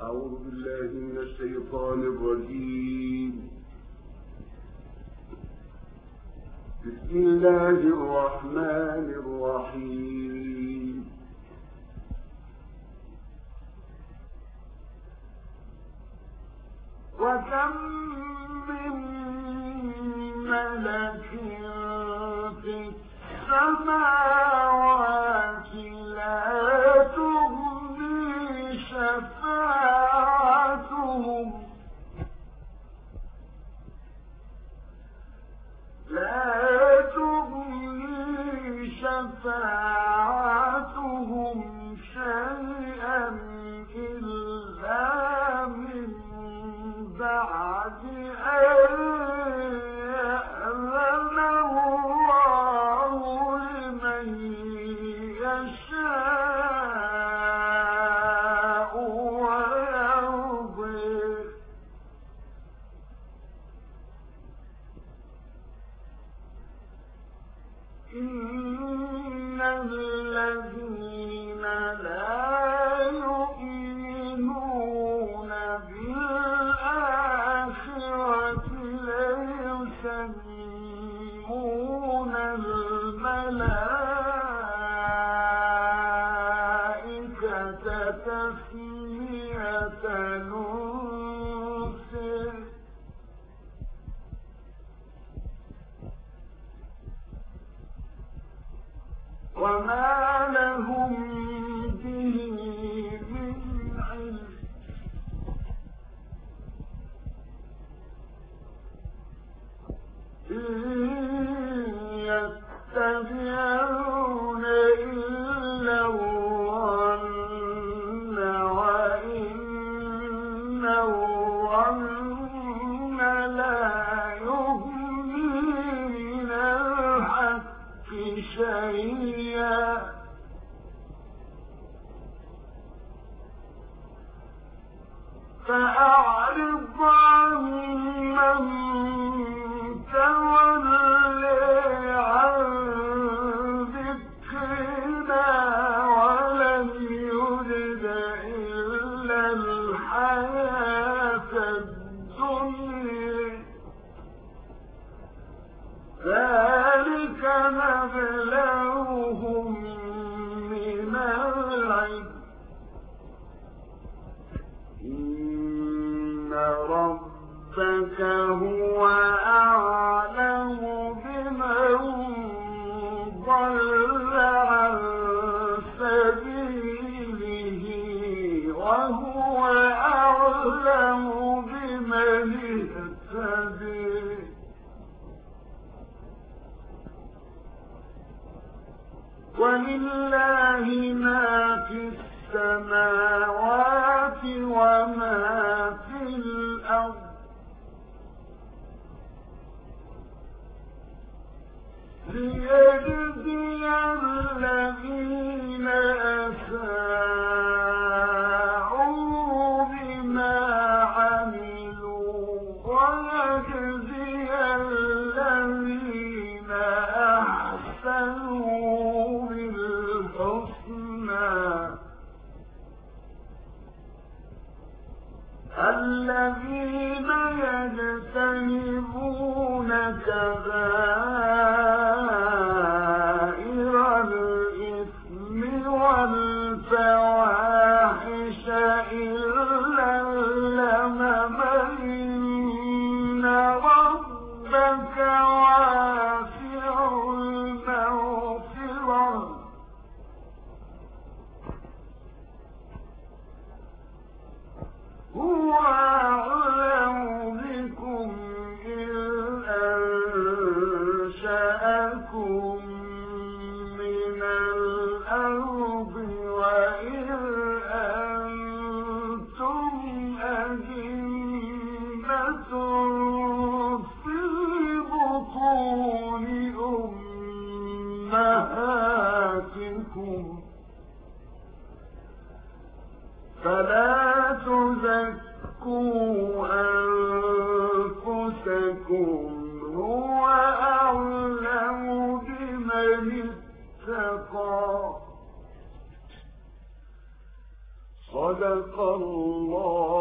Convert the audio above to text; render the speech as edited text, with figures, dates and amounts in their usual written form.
أعوذ بالله من الشيطان الرجيم. بسم الله الرحمن الرحيم. وكم من ملك في السماوات لا تغني شفاعتهم شيئا إلا من بعد أن يأذن الله لمن يشاء ويرضي. إن الذين لا يؤمنون بالآخرة ليسمون الملائكة تسمية الأنثى وما لهم به من علم. إن يتبعون إلا الظن وإن الظن لا يغني من الحق شيئا. فأعرض عمن تولي عن ذكرنا ولم يرد إلا الحياة الدنيا. ذلك نبلوهم من العلم. إن ربك هو أعلم بمن ضل عن سبيله وهو أعلم بمن اهتدى. ولله ما في السماوات وما في الأرض. ليجزي الذين أساءوا بما عملوا ويجزي الذين أحسنوا بالحسنى. الذين يجتنبون كبائر الإثم والفواحش إلا اللمم. إن ربك واسع المغفرة. هو أعلم بكم إذ أنشأكم من الأرض وإذ أنتم أجنة في بطون أمهاتكم. فلا تزكوا أنفسكم هو أعلم بمن اتقى. صدق الله الله